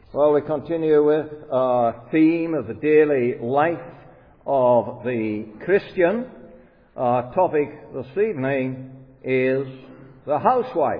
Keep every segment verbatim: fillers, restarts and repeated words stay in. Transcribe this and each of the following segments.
Well, we continue with our theme of the daily life of the Christian. Our topic this evening is the housewife.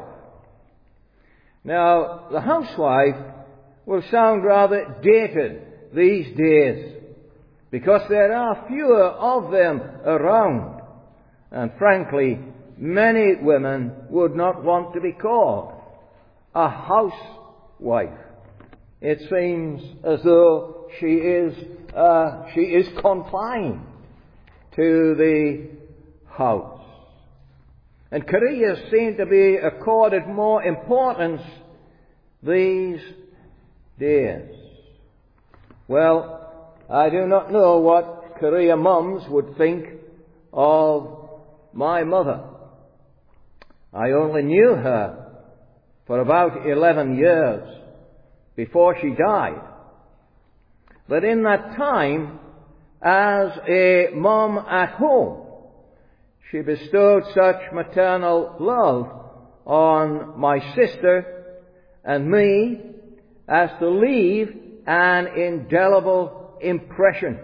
Now, the housewife will sound rather dated these days because there are fewer of them around. And frankly, many women would not want to be called a housewife. It seems as though she is uh, she is confined to the house. And careers seem to be accorded more importance these days. Well, I do not know what career mums would think of my mother. I only knew her for about eleven years before she died. But in that time, as a mum at home, she bestowed such maternal love on my sister and me as to leave an indelible impression.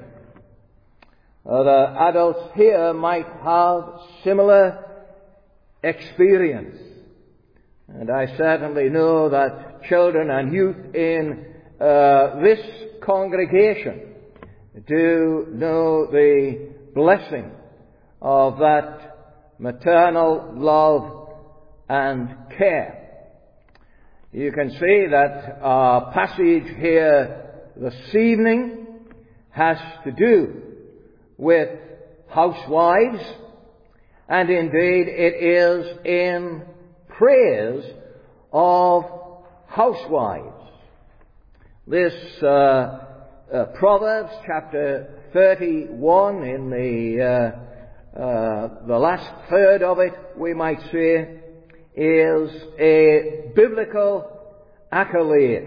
Other adults here might have similar experience. And I certainly know that children and youth in uh, this congregation do know the blessing of that maternal love and care. You can see that our passage here this evening has to do with housewives, and indeed it is in praise of housewives. This uh, uh, Proverbs chapter thirty-one, in the uh, uh, the last third of it, we might say, is a biblical accolade.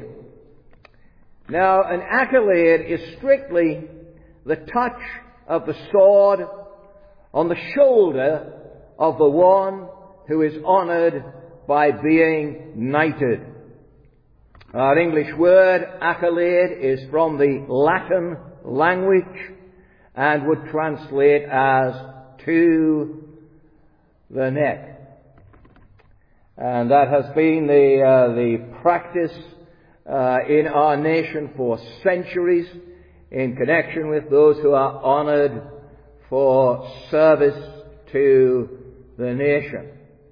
Now, an accolade is strictly the touch of the sword on the shoulder of the one who is honoured by being knighted. Our English word accolade is from the Latin language and would translate as to the neck. And that has been the, uh, the practice uh, in our nation for centuries in connection with those who are honoured for service to the nation.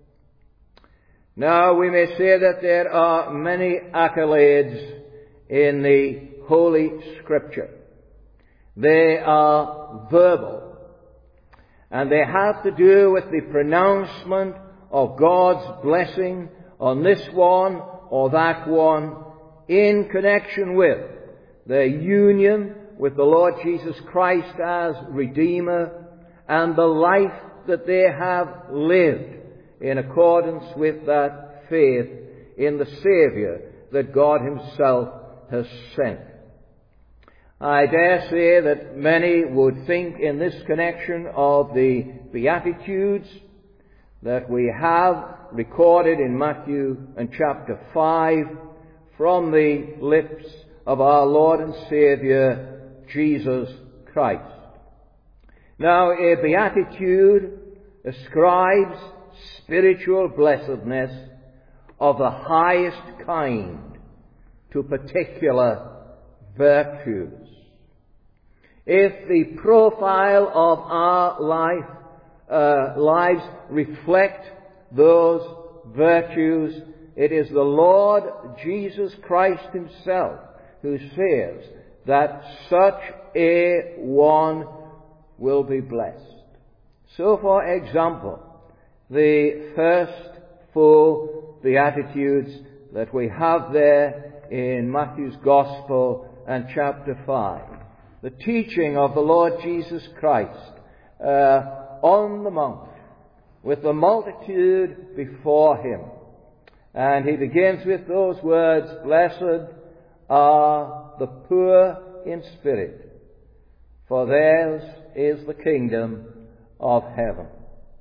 Now, we may say that there are many accolades in the Holy Scripture. They are verbal, and they have to do with the pronouncement of God's blessing on this one or that one in connection with their union with the Lord Jesus Christ as Redeemer and the life that they have lived in accordance with that faith in the Saviour that God Himself has sent. I dare say that many would think in this connection of the Beatitudes that we have recorded in Matthew and chapter five from the lips of our Lord and Saviour, Jesus Christ. Now, a beatitude ascribes spiritual blessedness of the highest kind to particular virtues. If the profile of our life, uh, lives reflect those virtues, it is the Lord Jesus Christ Himself who says that such a one will be blessed. So, for example, the first four Beatitudes that we have there in Matthew's Gospel and chapter five. The teaching of the Lord Jesus Christ uh, on the mount with the multitude before Him. And He begins with those words, "Blessed are the poor in spirit, for theirs is the kingdom of heaven."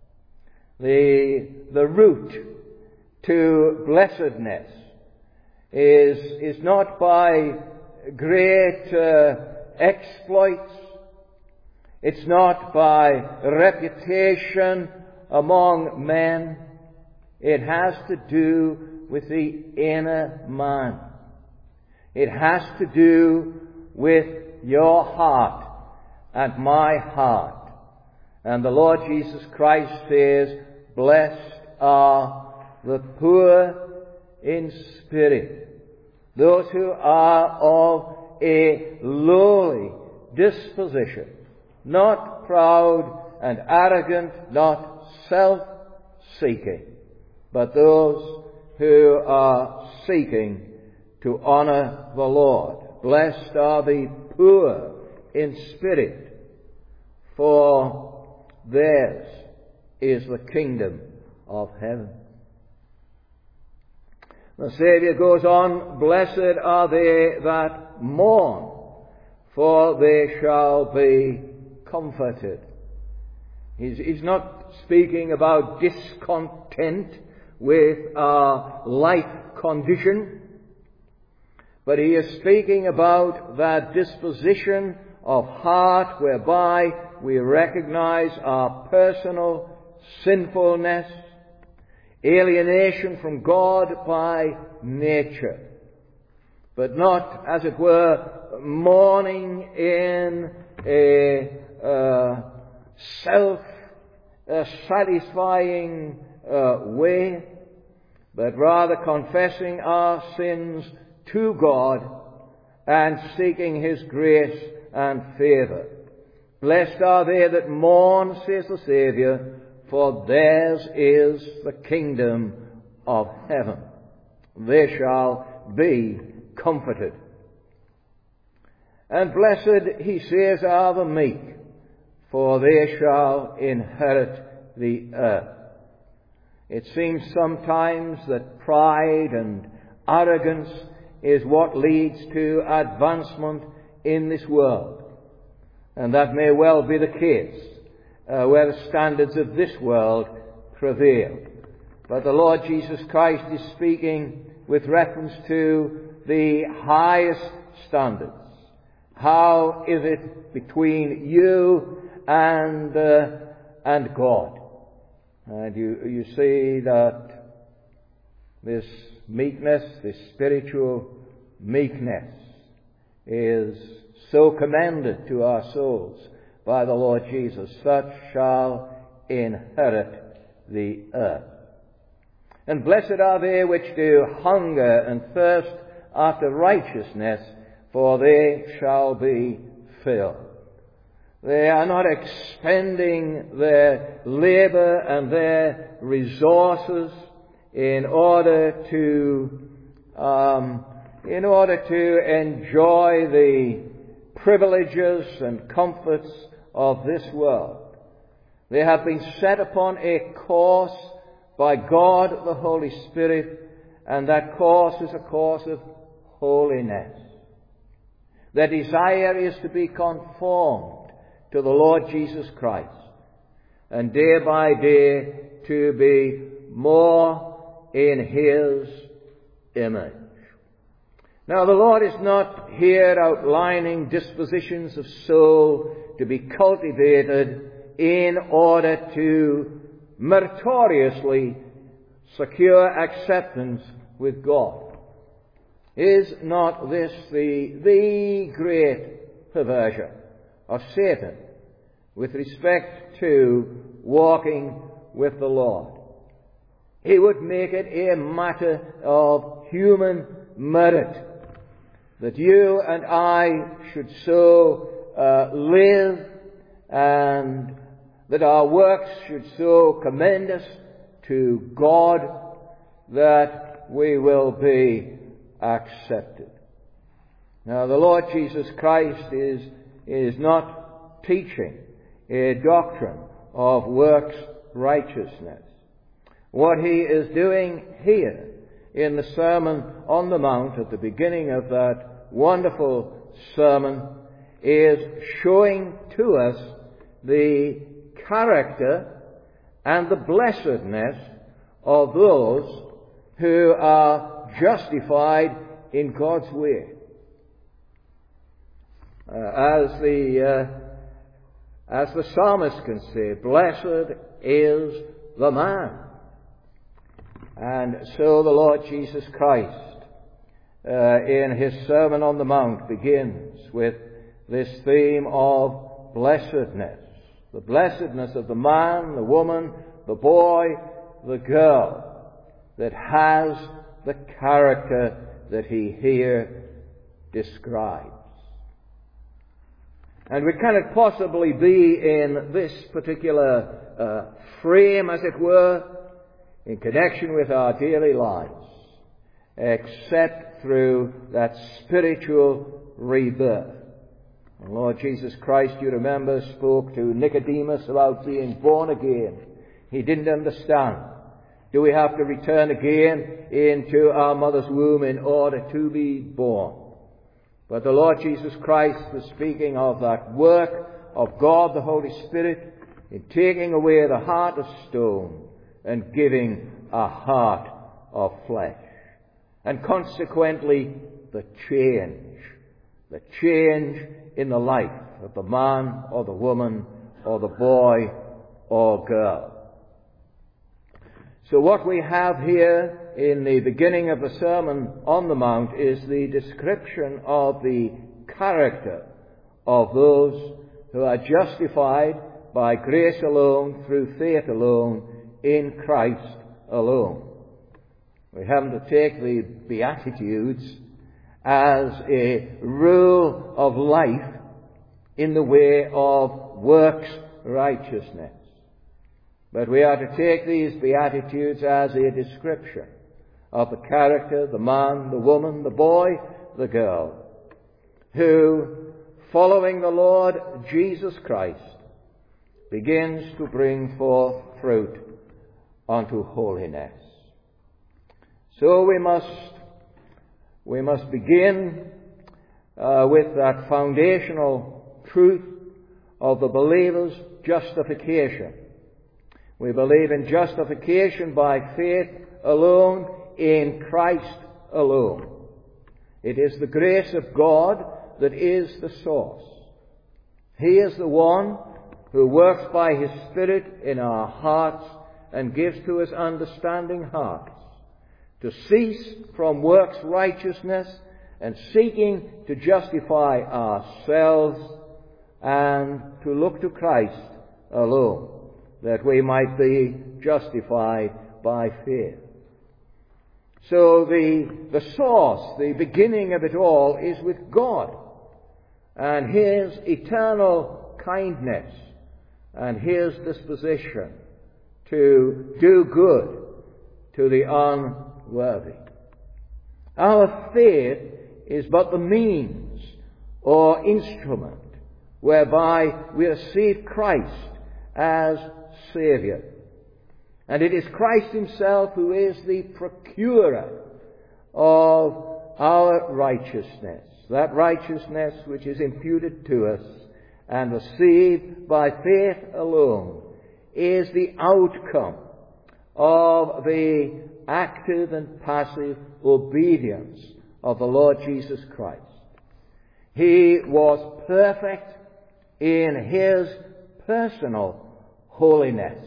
The, the route to blessedness is, is not by great uh, exploits. It's not by reputation among men. It has to do with the inner man. It has to do with your heart and my heart. And the Lord Jesus Christ says, blessed are the poor in spirit, those who are of a lowly disposition, not proud and arrogant, not self-seeking, but those who are seeking to honor the Lord. Blessed are the poor in spirit, for theirs is the kingdom of heaven. The Saviour goes on, blessed are they that mourn, for they shall be comforted. He's, he's not speaking about discontent with our life condition, but he is speaking about that disposition of heart whereby we recognize our personal sinfulness, alienation from God by nature, but not, as it were, mourning in a uh, self-satisfying uh, way, but rather confessing our sins to God and seeking His grace and favour. Blessed are they that mourn, says the Saviour, for theirs is the kingdom of heaven. They shall be comforted. And blessed, he says, are the meek, for they shall inherit the earth. It seems sometimes that pride and arrogance is what leads to advancement in this world. And that may well be the case, uh, where the standards of this world prevail. But the Lord Jesus Christ is speaking with reference to the highest standards. How is it between you and uh, and God? And you you see that this meekness, this spiritual meekness, is so commended to our souls by the Lord Jesus. Such shall inherit the earth. And blessed are they which do hunger and thirst after righteousness, for they shall be filled. They are not expending their labor and their resources in order to um, in order to enjoy the privileges and comforts of this world. They have been set upon a course by God the Holy Spirit, and that course is a course of holiness. Their desire is to be conformed to the Lord Jesus Christ, and day by day to be more in His image. Now, the Lord is not here outlining dispositions of soul to be cultivated in order to meritoriously secure acceptance with God. Is not this the, the great perversion of Satan with respect to walking with the Lord? He would make it a matter of human merit that you and I should so uh, live, and that our works should so commend us to God that we will be accepted. Now, the Lord Jesus Christ is, is not teaching a doctrine of works righteousness. What He is doing here in the Sermon on the Mount at the beginning of that wonderful sermon is showing to us the character and the blessedness of those who are justified in God's way. Uh, as the uh, as the psalmist can say, blessed is the man. And so the Lord Jesus Christ, uh, in his Sermon on the Mount, begins with this theme of blessedness. The blessedness of the man, the woman, the boy, the girl, that has the character that he here describes. And we cannot possibly be in this particular uh, frame, as it were, in connection with our daily lives, except through that spiritual rebirth. The Lord Jesus Christ, you remember, spoke to Nicodemus about being born again. He didn't understand. Do we have to return again into our mother's womb in order to be born? But the Lord Jesus Christ was speaking of that work of God the Holy Spirit in taking away the heart of stone and giving a heart of flesh. And consequently, the change. The change in the life of the man or the woman or the boy or girl. So what we have here in the beginning of the Sermon on the Mount is the description of the character of those who are justified by grace alone, through faith alone, in Christ alone. We happen to take the Beatitudes as a rule of life in the way of works righteousness. But we are to take these Beatitudes as a description of the character, the man, the woman, the boy, the girl, who, following the Lord Jesus Christ, begins to bring forth fruit unto holiness. So we must, we must begin uh, with that foundational truth of the believer's justification. We believe in justification by faith alone, in Christ alone. It is the grace of God that is the source. He is the one who works by His Spirit in our hearts and gives to us understanding hearts to cease from works righteousness and seeking to justify ourselves and to look to Christ alone, that we might be justified by faith. So the, the source, the beginning of it all, is with God and His eternal kindness and His disposition to do good to the unworthy. Our faith is but the means or instrument whereby we receive Christ as Saviour. And it is Christ Himself who is the procurer of our righteousness, that righteousness which is imputed to us and received by faith alone, is the outcome of the active and passive obedience of the Lord Jesus Christ. He was perfect in His personal holiness.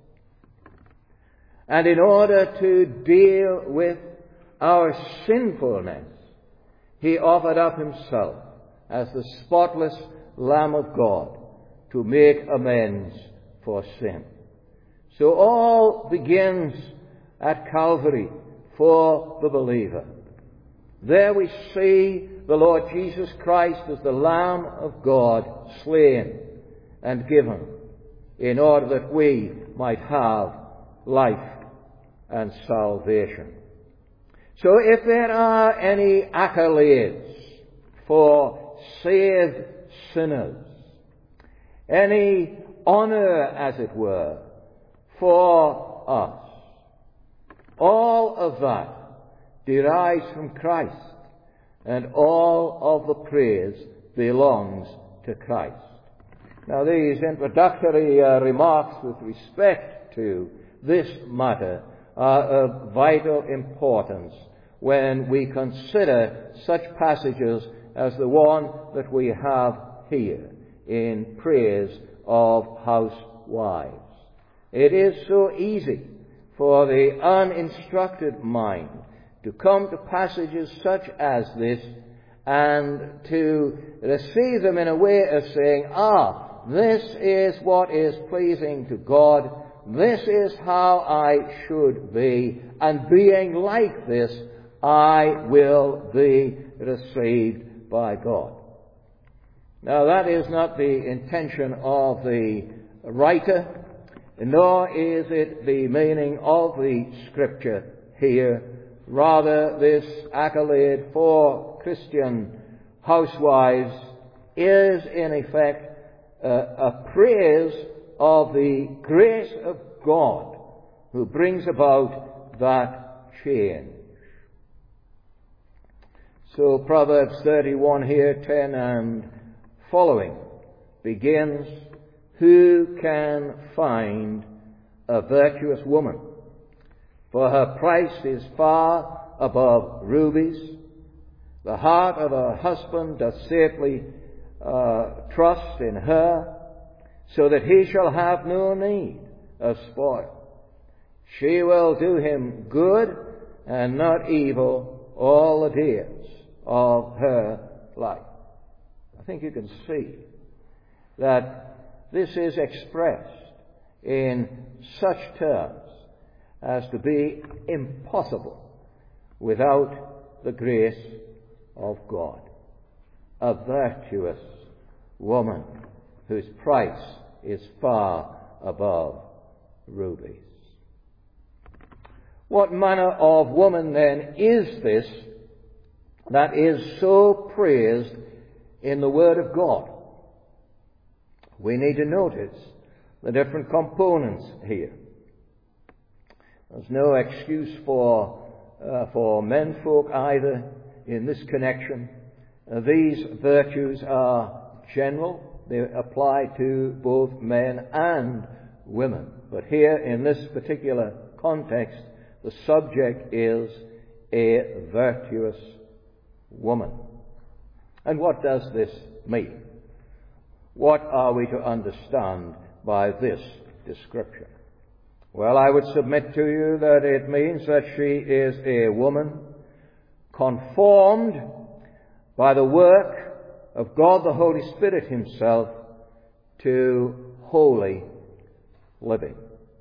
And in order to deal with our sinfulness, He offered up Himself as the spotless Lamb of God to make amends for sin. So all begins at Calvary for the believer. There we see the Lord Jesus Christ as the Lamb of God slain and given in order that we might have life and salvation. So if there are any accolades for saved sinners, any honor, as it were, for us, all of that derives from Christ, and all of the praise belongs to Christ. Now, these introductory uh, remarks with respect to this matter are of vital importance when we consider such passages as the one that we have here in praise of housewives. It is so easy for the uninstructed mind to come to passages such as this and to receive them in a way of saying, ah, this is what is pleasing to God, this is how I should be, and being like this, I will be received by God. Now, that is not the intention of the writer, nor is it the meaning of the Scripture here. Rather, this accolade for Christian housewives is, in effect, uh, a praise of the grace of God who brings about that change. So Proverbs thirty-one here, ten and following, begins, who can find a virtuous woman? For her price is far above rubies. The heart of her husband doth safely uh, trust in her, so that he shall have no need of spoil. She will do him good and not evil all the days of her life. I think you can see that this is expressed in such terms as to be impossible without the grace of God. A virtuous woman whose price is far above rubies. What manner of woman then is this that is so praised in the Word of God? We need to notice the different components here. There's no excuse for uh, for menfolk either in this connection. Uh, these virtues are general. They apply to both men and women. But here in this particular context, the subject is a virtuous woman. And what does this mean? What are we to understand by this description? Well, I would submit to you that it means that she is a woman conformed by the work of God the Holy Spirit Himself to holy living.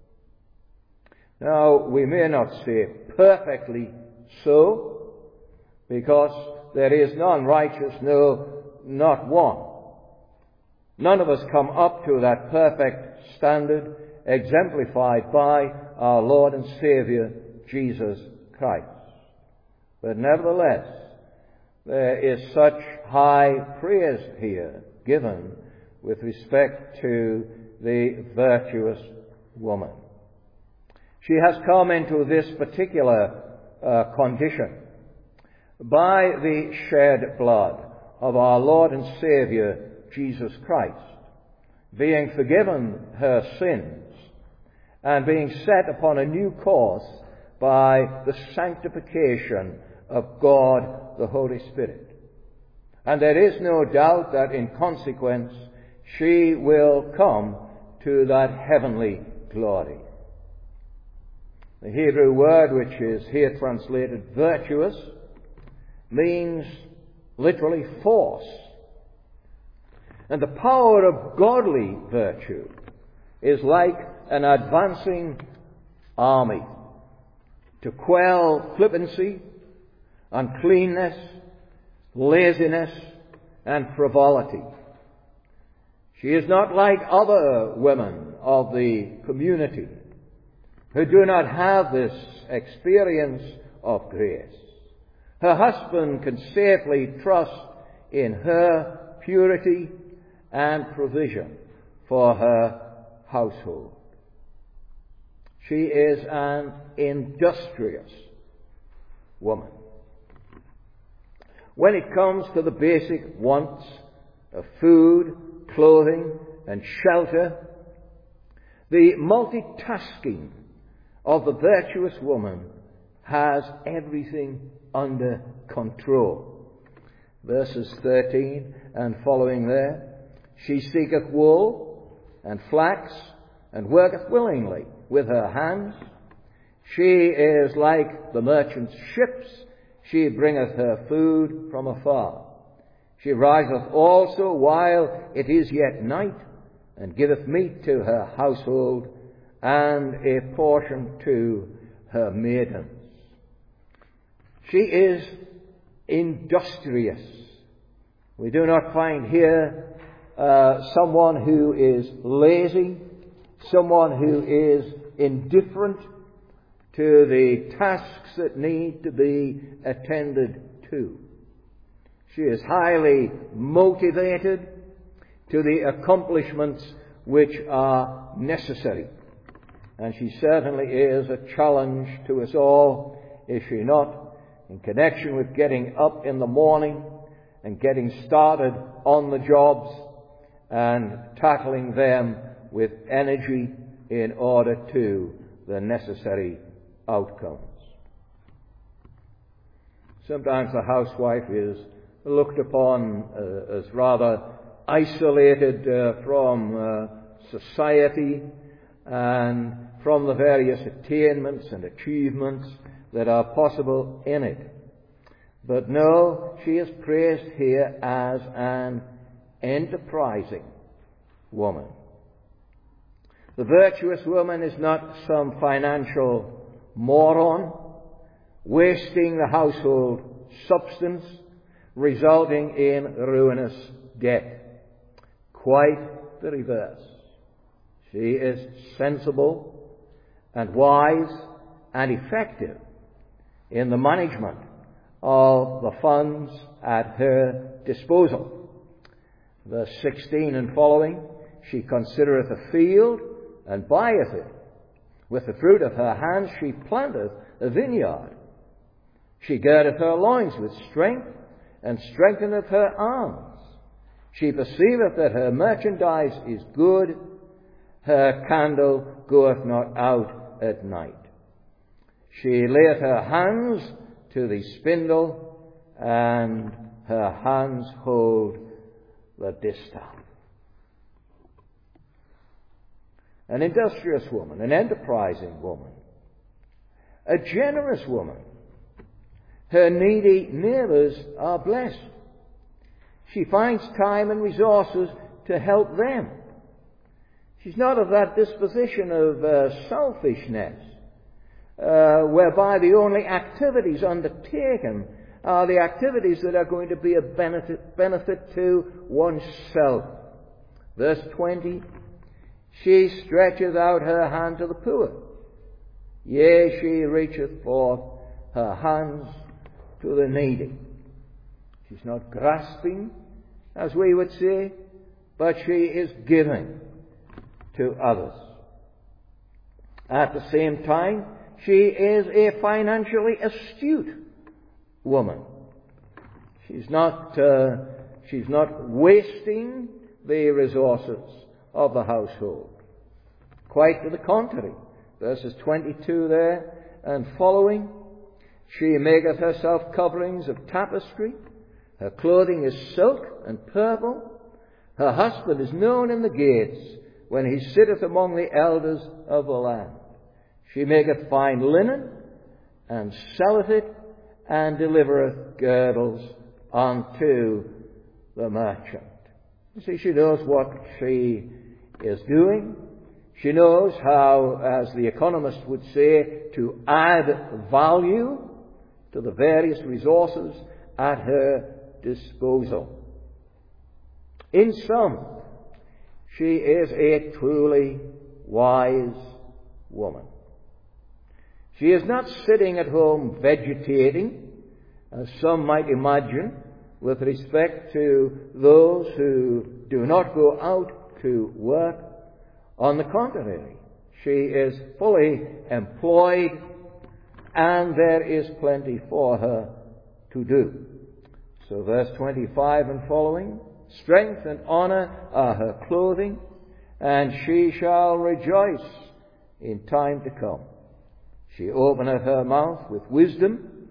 Now, we may not say perfectly so, because there is none righteous, no, not one. None of us come up to that perfect standard exemplified by our Lord and Savior, Jesus Christ. But nevertheless, there is such high praise here given with respect to the virtuous woman. She has come into this particular uh, condition by the shed blood of our Lord and Savior, Jesus Christ, being forgiven her sins and being set upon a new course by the sanctification of God the Holy Spirit. And there is no doubt that in consequence she will come to that heavenly glory. The Hebrew word which is here translated virtuous means literally force. And the power of godly virtue is like an advancing army to quell flippancy, uncleanness, laziness, and frivolity. She is not like other women of the community who do not have this experience of grace. Her husband can safely trust in her purity and provision for her household. She is an industrious woman. When it comes to the basic wants of food, clothing, and shelter, the multitasking of the virtuous woman has everything under control. Verses thirteen and following there. She seeketh wool and flax, and worketh willingly with her hands. She is like the merchant's ships. She bringeth her food from afar. She riseth also while it is yet night, and giveth meat to her household, and a portion to her maidens. She is industrious. We do not find here uh, someone who is lazy, someone who is indifferent to the tasks that need to be attended to. She is highly motivated to the accomplishments which are necessary. And she certainly is a challenge to us all, is she not, in connection with getting up in the morning and getting started on the jobs and tackling them with energy in order to the necessary outcomes. Sometimes the housewife is looked upon uh, as rather isolated uh, from uh, society and from the various attainments and achievements that are possible in it. But no, she is praised here as an enterprising woman. The virtuous woman is not some financial moron wasting the household substance, resulting in ruinous debt. Quite the reverse. She is sensible and wise and effective in the management of the funds at her disposal. Verse sixteen and following, she considereth a field and buyeth it. With the fruit of her hands she planteth a vineyard. She girdeth her loins with strength, and strengtheneth her arms. She perceiveth that her merchandise is good. Her candle goeth not out at night. She layeth her hands to the spindle, and her hands hold the distaff. An industrious woman, an enterprising woman, a generous woman. Her needy neighbours are blessed. She finds time and resources to help them. She's not of that disposition of uh, selfishness, uh, whereby the only activities undertaken are the activities that are going to be a benefit, benefit to oneself. Verse twenty, she stretcheth out her hand to the poor. Yea, she reacheth forth her hands to the needy. She's not grasping, as we would say, but she is giving to others. At the same time, she is a financially astute woman. She's not, uh, she's not wasting the resources of the household. Quite to the contrary. Verses twenty-two there and following, she maketh herself coverings of tapestry. Her clothing is silk and purple. Her husband is known in the gates when he sitteth among the elders of the land. She maketh fine linen and selleth it, and delivereth girdles unto the merchant. You see, she knows what she is doing. She knows how, as the economist would say, to add value to the various resources at her disposal. In sum, she is a truly wise woman. She is not sitting at home vegetating, as some might imagine, with respect to those who do not go out to work. On the contrary, she is fully employed, and there is plenty for her to do. So verse twenty-five and following, strength and honour are her clothing, and she shall rejoice in time to come. She openeth her mouth with wisdom,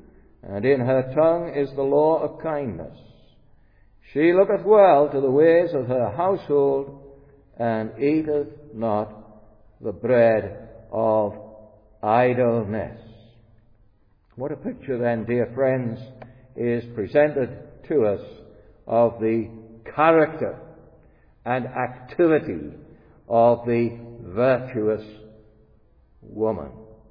and in her tongue is the law of kindness. She looketh well to the ways of her household, and eateth not the bread of idleness. What a picture then, dear friends, is presented to us of the character and activity of the virtuous woman.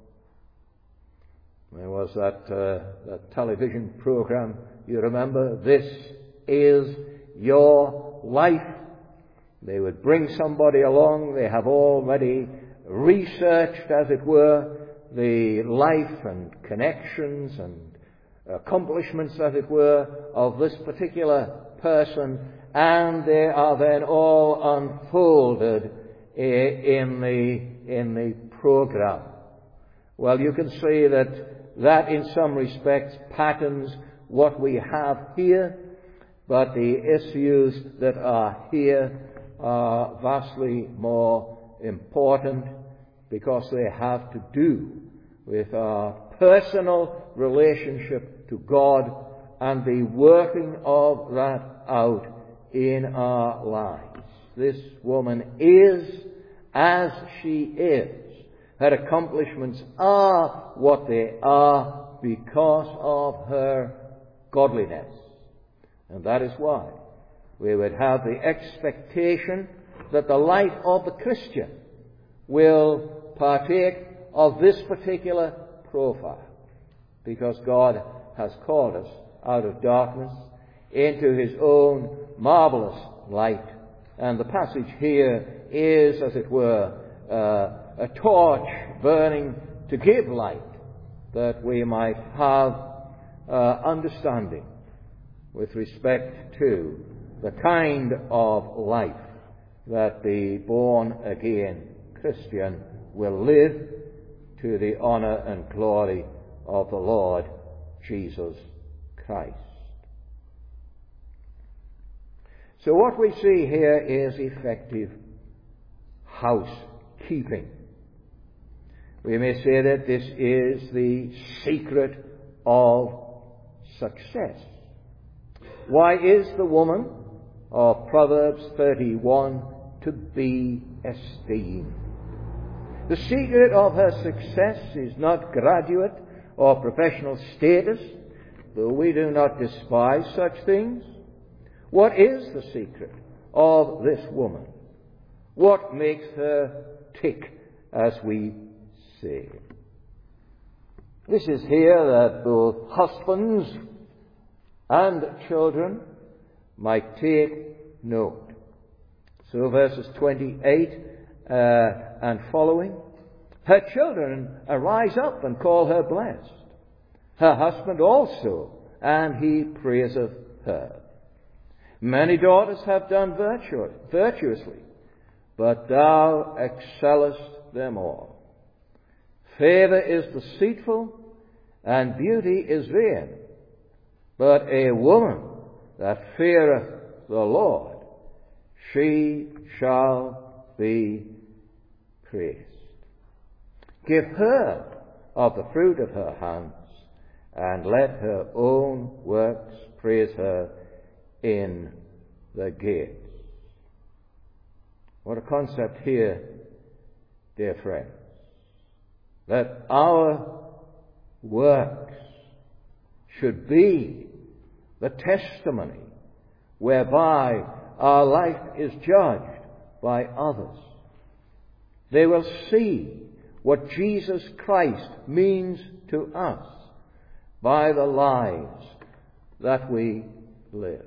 There was that, uh, that television program, you remember, This Is Your Life. They would bring somebody along. They have already researched, as it were, the life and connections and accomplishments, as it were, of this particular person, and they are then all unfolded in the, in the program. Well, you can see that that in some respects patterns what we have here, but the issues that are here are vastly more important because they have to do with our personal relationship to God and the working of that out in our lives. This woman is as she is. Her accomplishments are what they are because of her godliness. And that is why we would have the expectation that the life of the Christian will partake of this particular profile, because God has called us out of darkness into His own marvelous light. And the passage here is, as it were, uh, a torch burning to give light, that we might have uh, understanding with respect to the kind of life that the born-again Christian will live to the honor and glory of the Lord Jesus Christ. So what we see here is effective housekeeping. We may say that this is the secret of success. Why is the woman of Proverbs thirty-one to be esteemed? The secret of her success is not graduate or professional status, though we do not despise such things. What is the secret of this woman? What makes her tick, as we say? This is here that both husbands and children might take note. So verses twenty-eight uh, and following. Her children arise up and call her blessed. Her husband also, and he praiseth her. Many daughters have done virtu- virtuously, but thou excellest them all. Favor is deceitful, and beauty is vain. But a woman that feareth the Lord, she shall be praised. Give her of the fruit of her hands, and let her own works praise her in the gates. What a concept here, dear friends, that our works should be the testimony whereby our life is judged by others. They will see what Jesus Christ means to us by the lives that we live.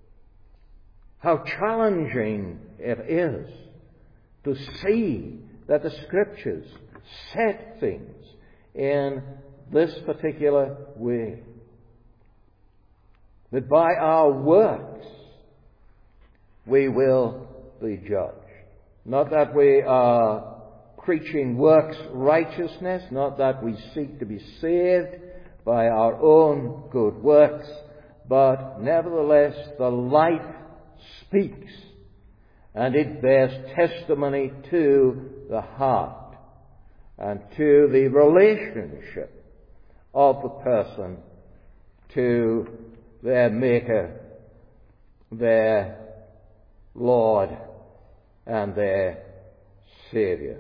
How challenging it is to see that the Scriptures set things in this particular way. That by our works we will be judged. Not that we are preaching works righteousness, not that we seek to be saved by our own good works, but nevertheless the life speaks, and it bears testimony to the heart and to the relationship of the person to their Maker, their Lord, and their Saviour.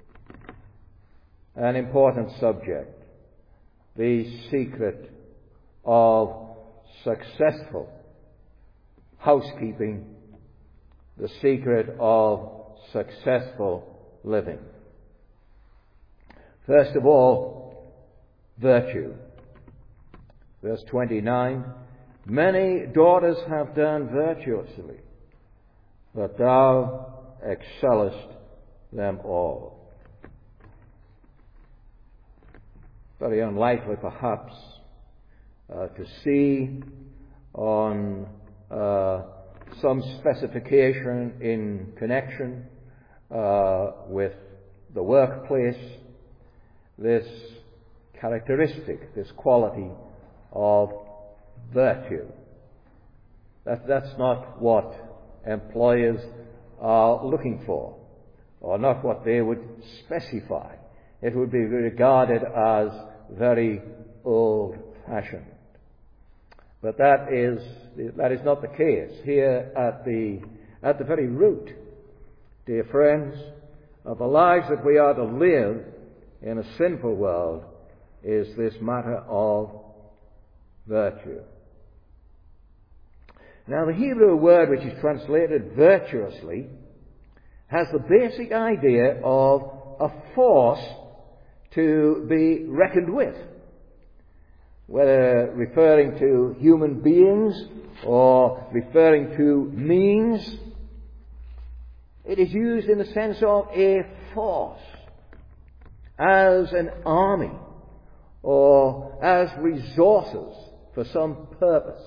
An important subject, the secret of successful housekeeping, the secret of successful living. First of all, virtue. Verse twenty-nine, many daughters have done virtuously, but thou excellest them all. Very unlikely, perhaps, uh, to see on uh, some specification in connection uh, with the workplace this characteristic, this quality of virtue. That, that's not what employers are looking for, or not what they would specify. It would be regarded as very old-fashioned. But that is that is not the case here at the at the very root, dear friends, of the lives that we are to live in a sinful world is this matter of virtue. Now, the Hebrew word which is translated virtuously has the basic idea of a force to be reckoned with, whether referring to human beings or referring to means. It is used in the sense of a force, as an army, or as resources for some purpose.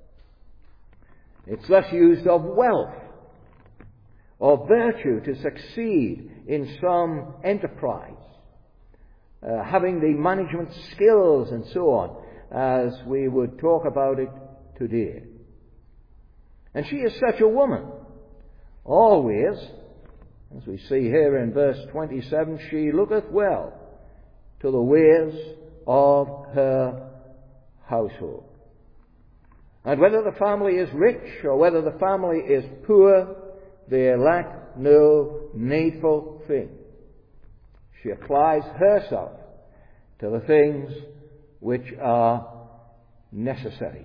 It's thus used of wealth or virtue to succeed in some enterprise, uh, having the management skills and so on, as we would talk about it today. And she is such a woman. Always, as we see here in verse twenty-seven, she looketh well to the ways of her household. And whether the family is rich or whether the family is poor, they lack no needful thing. She applies herself to the things which are necessary.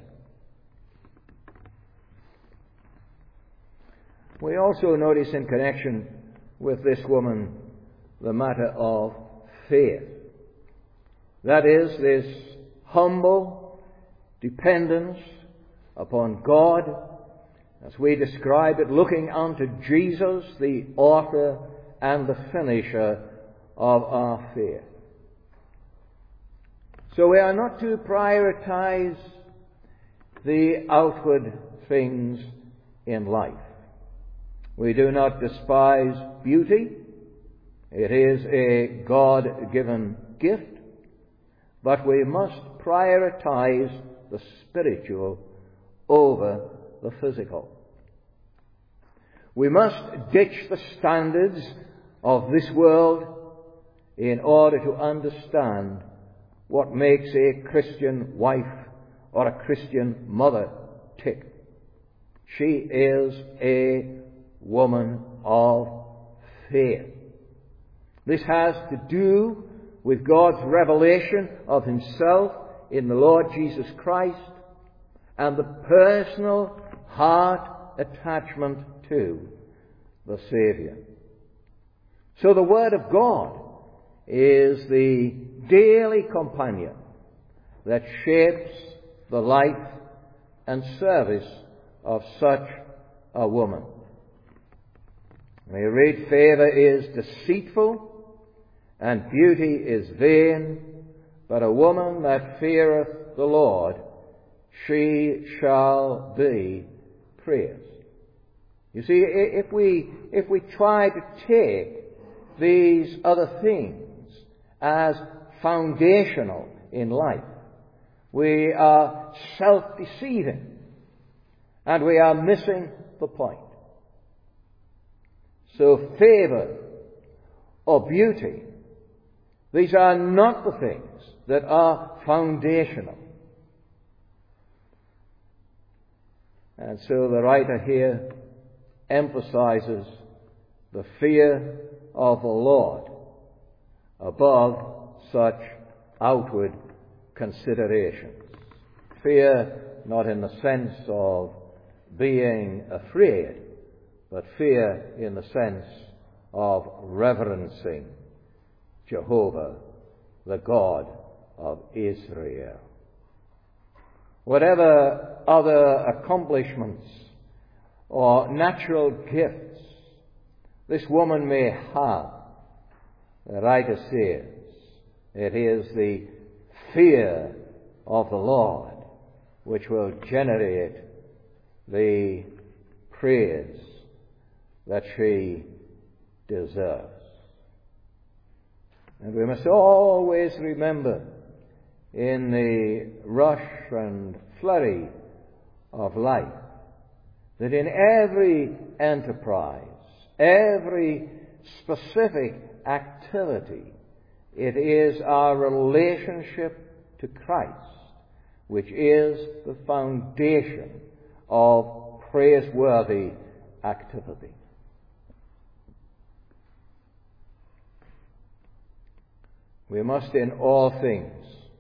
We also notice in connection with this woman the matter of faith. That is, this humble dependence upon God, as we describe it, looking unto Jesus, the author and the finisher of our faith. So we are not to prioritize the outward things in life. We do not despise beauty. It is a God-given gift. But we must prioritize the spiritual over the physical. We must ditch the standards of this world in order to understand what makes a Christian wife or a Christian mother tick. She is a woman of faith. This has to do with God's revelation of Himself in the Lord Jesus Christ and the personal heart attachment to the Saviour. So the Word of God is the daily companion that shapes the life and service of such a woman. We read, favour is deceitful, and beauty is vain, but a woman that feareth the Lord, she shall be praised. You see, if we, if we try to take these other things as foundational in life, we are self-deceiving, and we are missing the point. So favour or beauty, these are not the things that are foundational. And so the writer here emphasizes the fear of the Lord above such outward considerations. Fear not in the sense of being afraid, but fear in the sense of reverencing Jehovah, the God of Israel. Whatever other accomplishments or natural gifts this woman may have, the writer says, it is the fear of the Lord which will generate the praise that she deserves. And we must always remember, in the rush and flurry of life, that in every enterprise, every specific activity, it is our relationship to Christ which is the foundation of praiseworthy activity. We must in all things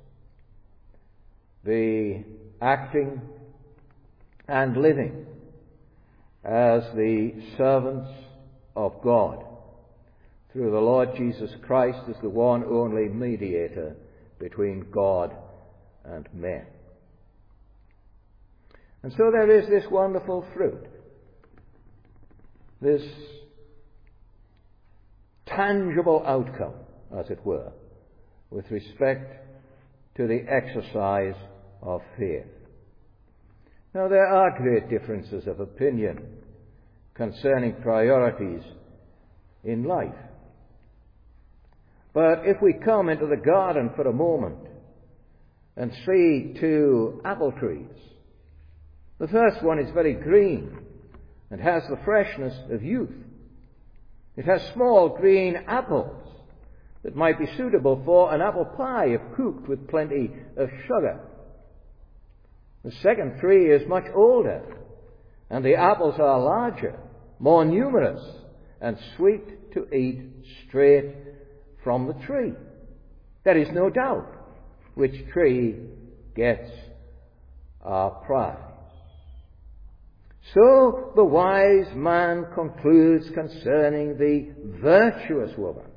be acting and living as the servants of God through the Lord Jesus Christ as the one only mediator between God and men. And so there is this wonderful fruit, this tangible outcome, as it were, with respect to the exercise of faith. Now, there are great differences of opinion concerning priorities in life. But if we come into the garden for a moment and see two apple trees, the first one is very green and has the freshness of youth. It has small green apples that might be suitable for an apple pie if cooked with plenty of sugar. The second tree is much older, and the apples are larger, more numerous, and sweet to eat straight from the tree. There is no doubt which tree gets our prize. So the wise man concludes concerning the virtuous woman.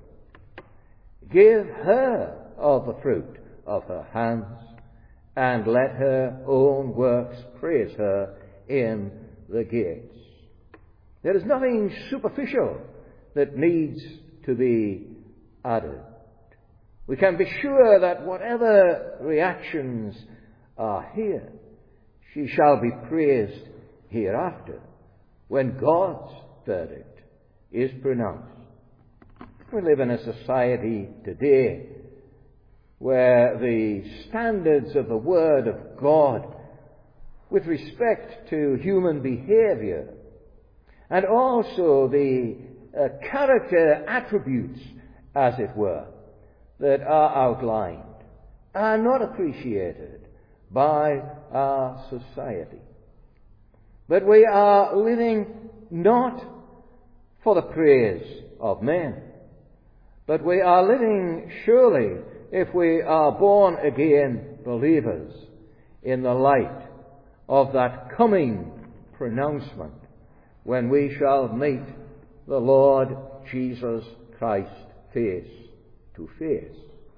Give her of the fruit of her hands, and let her own works praise her in the gates. There is nothing superficial that needs to be added. We can be sure that whatever reactions are here, she shall be praised hereafter, when God's verdict is pronounced. We live in a society today where the standards of the Word of God with respect to human behavior and also the uh, character attributes, as it were, that are outlined are not appreciated by our society. But we are living not for the praise of men, but we are living, surely, if we are born again believers, in the light of that coming pronouncement when we shall meet the Lord Jesus Christ face to face.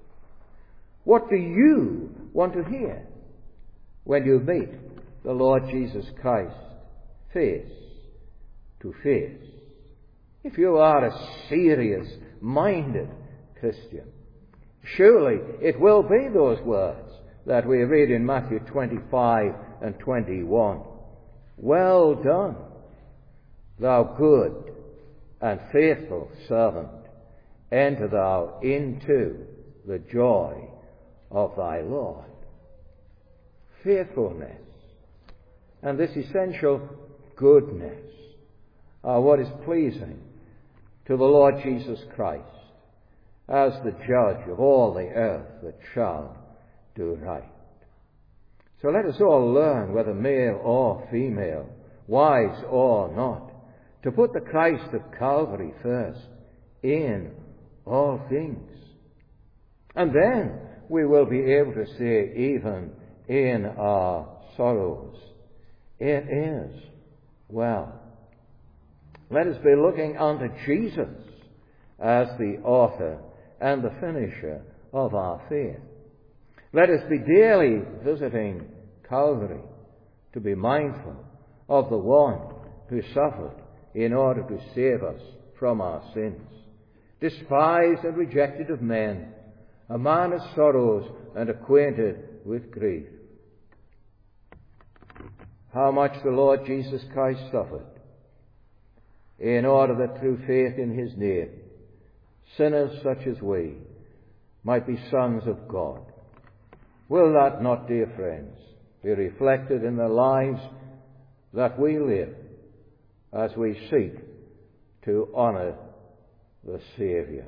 What do you want to hear when you meet the Lord Jesus Christ face to face? If you are a serious-minded Christian, surely it will be those words that we read in Matthew twenty-five and twenty-one. Well done, thou good and faithful servant. Enter thou into the joy of thy Lord. Faithfulness and this essential goodness are what is pleasing to the Lord Jesus Christ as the judge of all the earth that shall do right. So let us all learn, whether male or female, wise or not, to put the Christ of Calvary first in all things. And then we will be able to say, even in our sorrows, it is well. Let us be looking unto Jesus as the author and the finisher of our faith. Let us be daily visiting Calvary to be mindful of the one who suffered in order to save us from our sins. Despised and rejected of men, a man of sorrows and acquainted with grief. How much the Lord Jesus Christ suffered in order that through faith in his name, sinners such as we might be sons of God. Will that not, dear friends, be reflected in the lives that we live as we seek to honor the Saviour?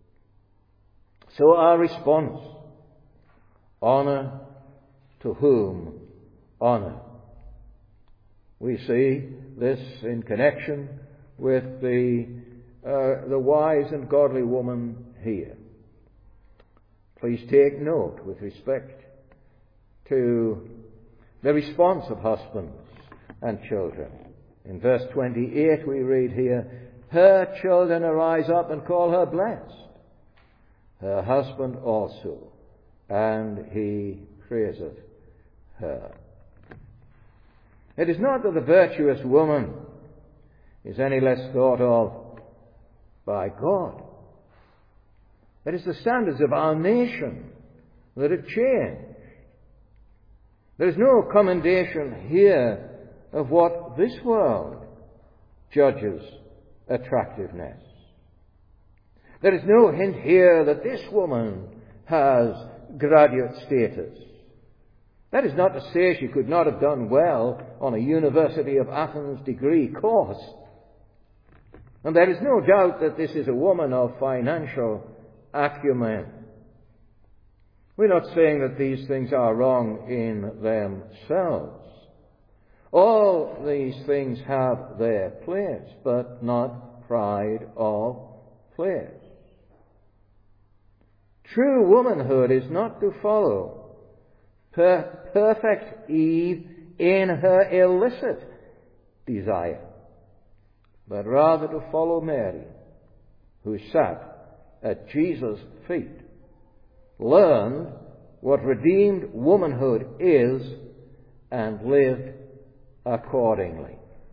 So our response, honor to whom honor. We see this in connection with the uh, the wise and godly woman here. Please take note with respect to the response of husbands and children. In verse twenty-eight we read here, her children arise up and call her blessed, her husband also, and he praiseth her. It is not that the virtuous woman is any less thought of by God. It is the standards of our nation that have changed. There is no commendation here of what this world judges attractiveness. There is no hint here that this woman has graduate status. That is not to say she could not have done well on a University of Athens degree course. And there is no doubt that this is a woman of financial acumen. We're not saying that these things are wrong in themselves. All these things have their place, but not pride of place. True womanhood is not to follow per- perfect Eve in her illicit desire, but rather to follow Mary, who sat at Jesus' feet, learned what redeemed womanhood is, and lived accordingly.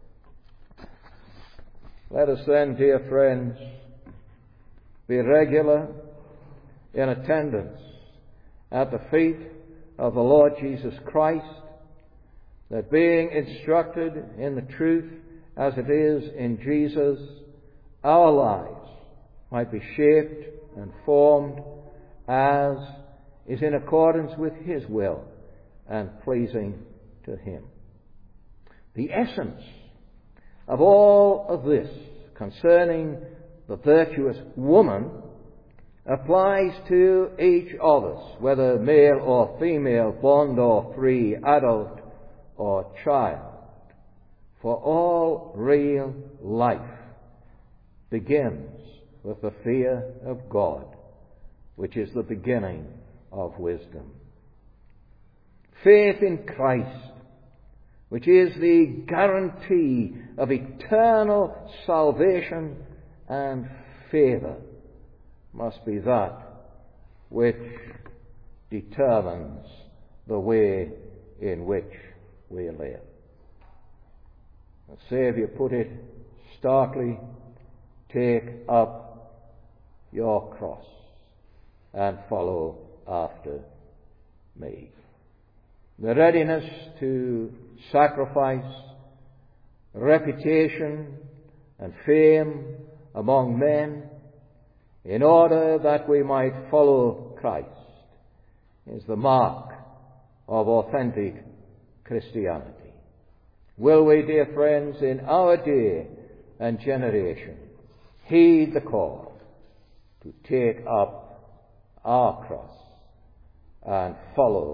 Let us then, dear friends, be regular in attendance at the feet of the Lord Jesus Christ, that being instructed in the truth as it is in Jesus, our lives might be shaped and formed as is in accordance with his will and pleasing to him. The essence of all of this concerning the virtuous woman applies to each of us, whether male or female, bond or free, adult or child. For all real life begins with the fear of God, which is the beginning of wisdom. Faith in Christ, which is the guarantee of eternal salvation and favour, must be that which determines the way in which we live. The Saviour put it starkly, take up your cross and follow after me. The readiness to sacrifice reputation and fame among men in order that we might follow Christ is the mark of authentic Christianity. Will we, dear friends, in our day and generation heed the call to take up our cross and follow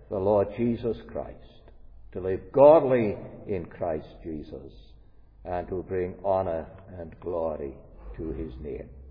the Lord Jesus Christ, to live godly in Christ Jesus, and to bring honor and glory to his name.